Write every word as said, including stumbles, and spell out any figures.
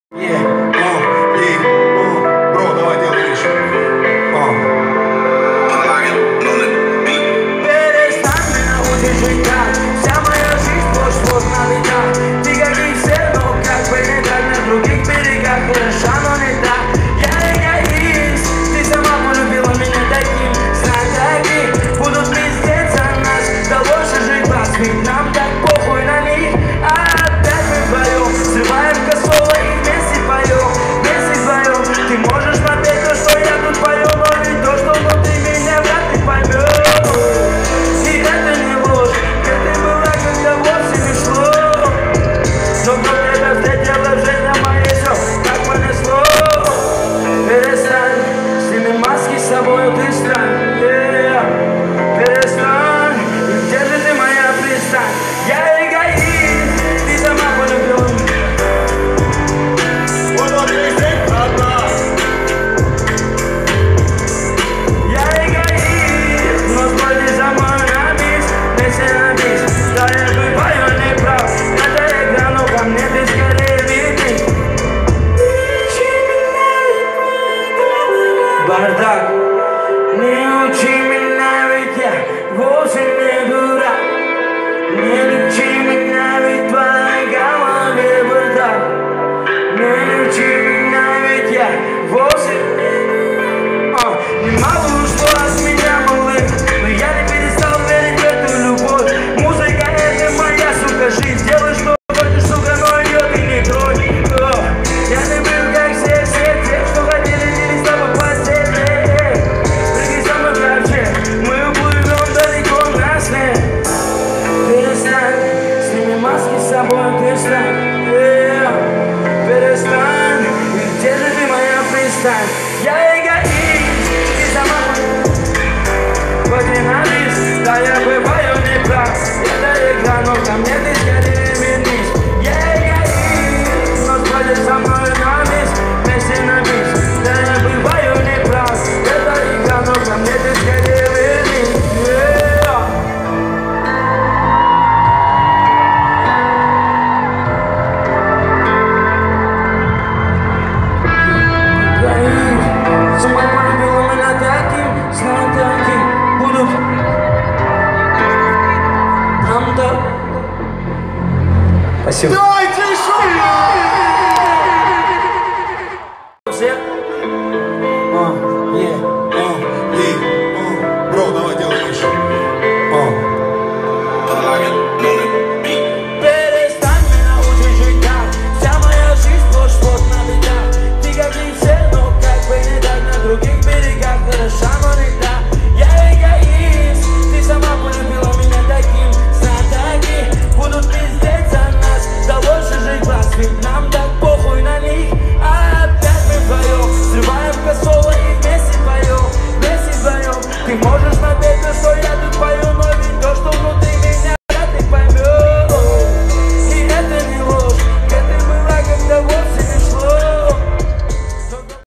Бардак, не учи меня, ведь я вовсе не дурак. Не учи меня, ведь в твоей голове бардак. Не учи меня, ведь я вовсе не дурак. Не могу, что от меня малых, но я не перестал верить в эту любовь. Музыка — это моя, сука, жизнь. Делай, что хочешь, сука, но ее ты не тронь. Я не был, как все, все те, что хотели, не с тобой постель. С собой перестань, yeah. Перестань, и где же ты, моя пристань? Я эгоист, и сама подненависть, да я бываю неправ. Это игра, но ко мне ты скорее вернись. Я эгоист, но сходишь со мной на весь, вместе на бис. Да я бываю неправ. Это игра, но ко мне ты скорее вернись, yeah. Спасибо.